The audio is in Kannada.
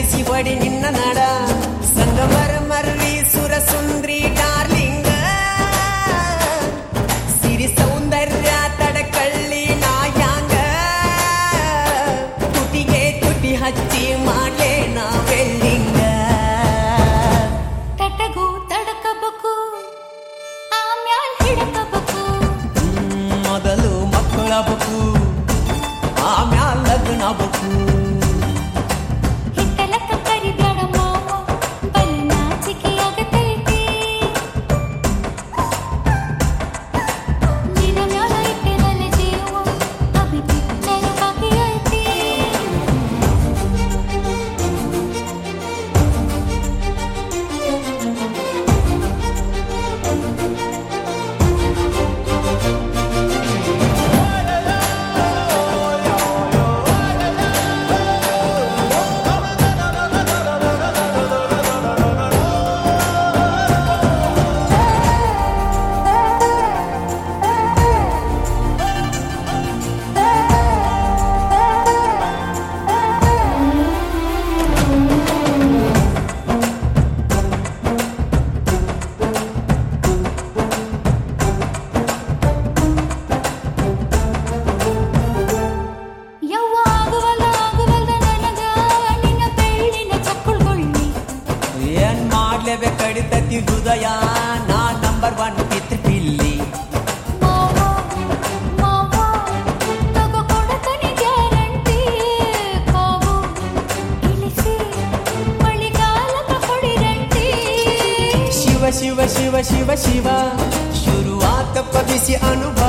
ಬಿಸಿ ಹೊಡಿ ನಿನ್ನ ನಡ ಸಂಗಮರ ಮರ್ರಿ ಸುರ ಸುಂದ್ರಿ ಡಾರ್ಲಿಂಗ ಸಿರಿ ಸೌಂದರ್ಯ ತಡಕಳ್ಳಿ ನಾಯಾಂಗ ತುಟಿಗೆ ತುಟಿ ಹಚ್ಚಿ ಮಾಡಲೇ ನಾವೆಲ್ಲಿಂಗ ತಟಗೂ ತಡಕಬೇಕು ಆಮ್ಯಾಲ್ ಹಿಡಕಬೇಕು ಮೊದಲು ಮಕ್ಕಳಬೇಕು ಆಮ್ಯಾಲ ಲಗ್ನಬೇಕು ಹಿತ್ತಲಕ್ಕ ಕರಿಬೇಡ ಮಾವ ಬಲ್ ನಾಚಿಕೆ ಆಗತೈತಿ ನಿನ್ನ ಮ್ಯಾಲ ಇಟ್ಟಿರಲ್ಲ ಜೀವ ಅಭಿತಿ ನನಗಾಗಿ ಐತಿ ಯವ್ವ ಆಗುವಲ್ಲ ನನಗ ನಿನ್ನ ಬೆಳ್ಳಿನ ಚಕ್ಕುಳ್ಗೊಳ್ಳಿ ಏನ್ ಮಾಡ್ಲೇಬೇಕು ಕಡಿತತಿ ಹೃದಯ ನಾ ನಂಬರ್ 1 ಪಿತೃ ಪಿಲ್ಲಿ ಮಾವ ಮಾವ ತಗೋ ಕೊಡತನಿ ಗ್ಯಾರಂಟಿ ಕಾವು ಇಳಿಸಿ ಮಳಿಗಾಲದ ಕೊಡಿರಂಟಿ ಶಿವ ಶಿವ ಶಿವ ಶಿವ ಶಿವ ಶುರುವಾತಪ್ಪ ಬಿಸಿ ಅನುಭವ